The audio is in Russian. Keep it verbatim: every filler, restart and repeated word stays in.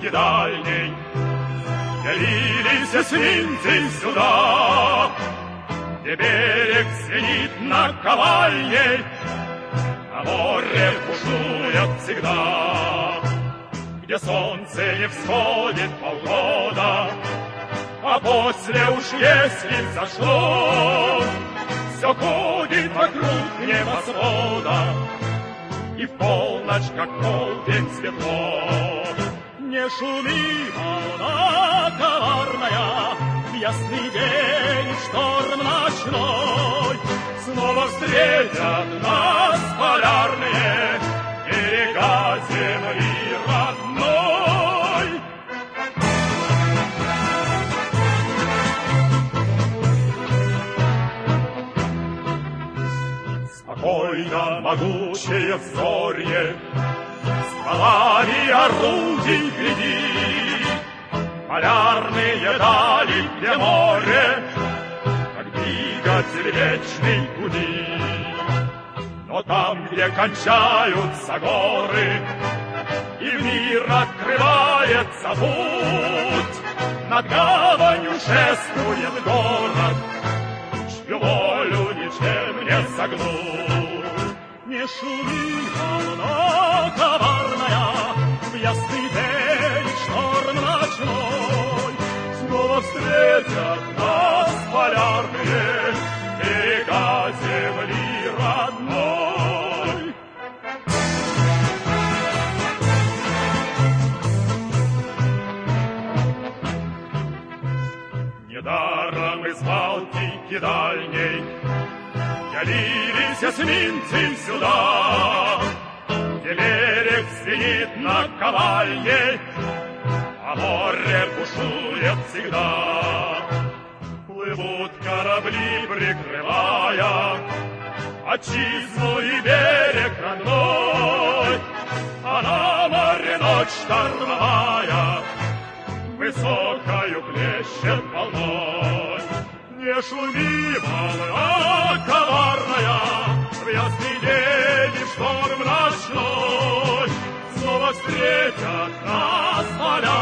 Балтики дальней явились эсминцы сюда, где берег звенит наковальней, а море бушует всегда, где солнце не всходит полгода, а после уж если взошло, все ходит вокруг небосвода, и в полночь, как полдень, светло. Не шуми, волна коварная, в ясный день шторм ночной, снова встретят нас полярные берега земли родной. Спокойно могучее взорье, стволами орудий гляди, полярные дали, где море, как двигатель вечный гуди. Но там, где кончаются горы, и в мир открывается путь, над гаванью шествует город, чью волю ничем не согнуть. Не шуми, волна коварная, в ясный день шторм ночной, снова встретят нас полярные берега земли родной. Недаром из Балтики дальней явились эсминцы сюда, где берег звенит наковальней, а море бушует всегда. Плывут корабли, прикрывая отчизну и берег родной, а на море ночь штормовая высокою плещет волной. Не шуми, волна коварная, в ясный день и шторм ночной, снова встретят нас поля